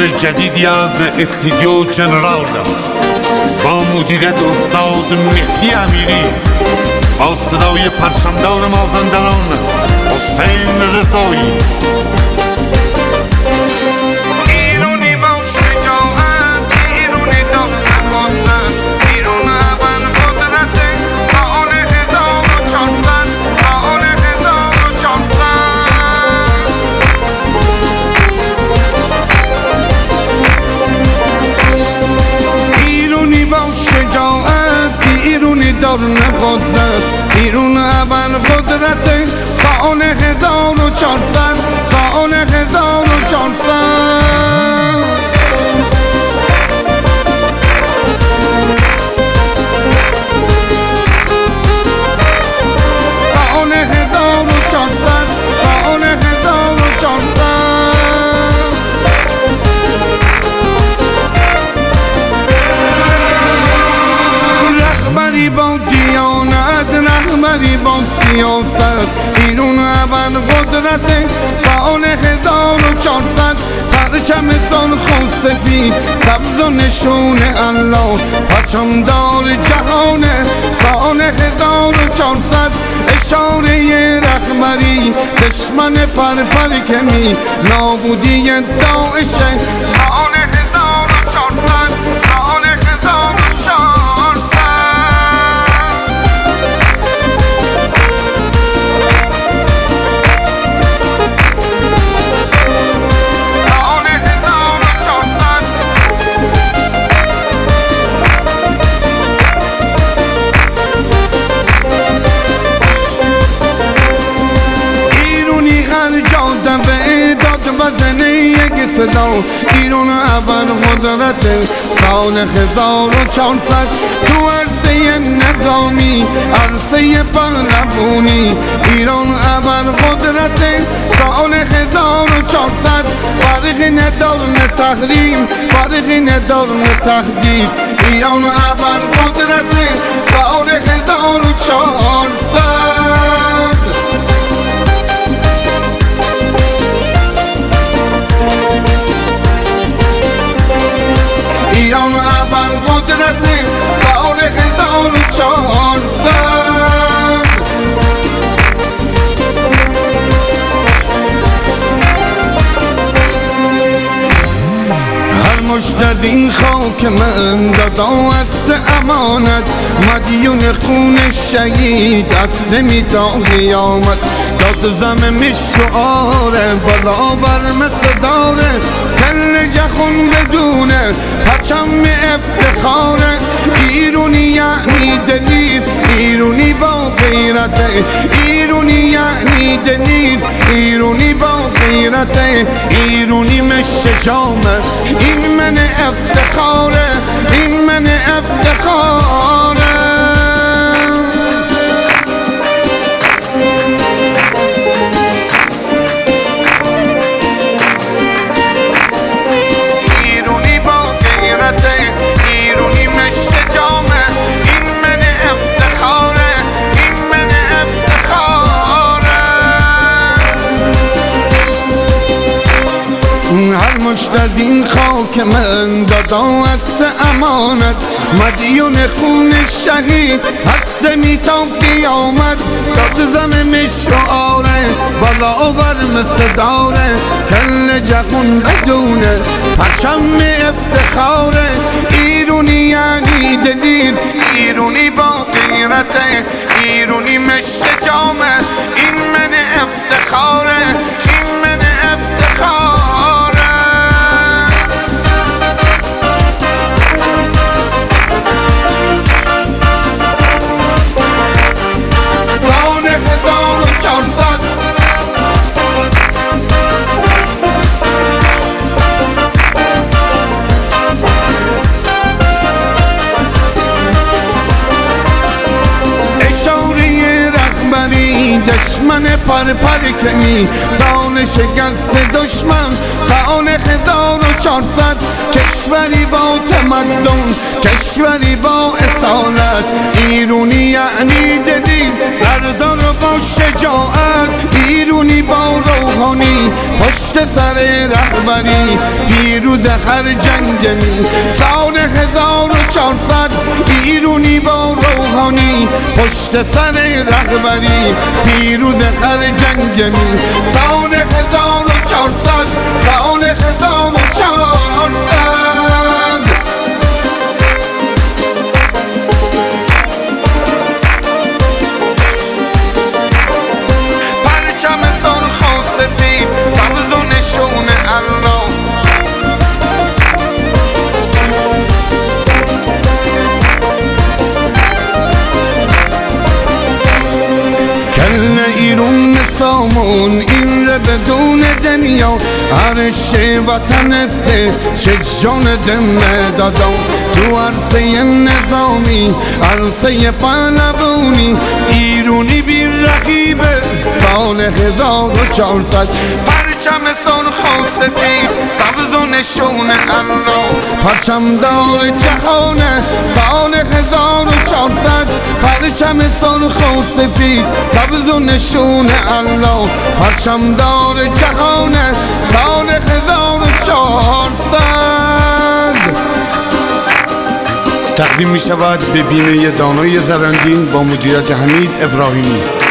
دور جدیدی از استودیو جنرال با مدیریت استاد مهدی امیری، با صدای پرچمدار مازندران حسین رضایی. ایرونی با شجاعت، ایرونی دختر قدرت، ایرون اول قدرت سال 1400 سال 1400. ایرونی با شجاعت، ایرونی دارن قدرت، ایرون اول قدرت سال 1400 سال 1400. رهبری با دیانت، رهبری با سیاست، ایرون اول قدرت سال 1400. پرچم سرخ سفید سبز و نشون الله، پرچمدار جهان سال 1400. اشاره رهبری دشمن پرپر کمی، نابودی داعش سال 1400 سال 1400. بزنه یک صدا، ایرون اول قدرت سال 1400. تو عرصه نظامی، عرصه پهلوانی، ایران اول قدرت سال 1400. فارغ ندارن تحریم، فارغ ندارن تهدید، ایران اول قدرت سال 1400. ایران اول قدرت سال 1400. هر مشت این خاک من دادا است امانت، مدیون خون شهید است تا قیامت. داد زمم شعاره بالا برم صداره، کل جخون بدونه پرچم افتخاره. ایرونی یعنی دلیر، ایرونی با غیرته، ایرونی یعنی دلیر، ایرونی با غیرته. ایرونی مشه جامه، این من افتخاره، این من افتخاره. ایرونی مشه جامه، این من افتخاره، این من افتخاره. هر مشت این خاک من دادا است امانت، مدیون خون شهید هست تا قیامت. داد زمم شعاره بالا برم صداره، کل جهون بدونه پرچم افتخاره. ایرونی یعنی دلیر، ایرونی با غیرته، ایرونی مشه جامه، این من افتخاره، این من افتخاره. سال 1400 دشمن پرپر کنی، سال شکست دشمن سال 1400. کشوری با تمدن، کشوری با اصالت، ایرونی یعنی دلیر، سردار با شجاعت، ایرونی با روح روحانی پشت سر رهبری پیروز هر جنگمی سال 1400 ایرونی با روحانی پشت سر رهبری پیروز هر جنگمی سال 1400 سال 1400 پرچم سرخ و سفید سبز و نشون الله کل ایرون سامون این ره بدون دنیا عرش وطن استه شجان دم دادم تو عرصه نظامی عرصه پهلوانی ایرونی بی رقیبه سال 1400 پرچم سرخ و سفید سبز و نشون الله پرچم دار جهانه سال 1400 پرچم سرخ و سفید سبز و نشون الله پرچم دار جهانه سال 1400 تقدیم می شود به بیمه دانای زرندین با مدیریت حمید ابراهیمی.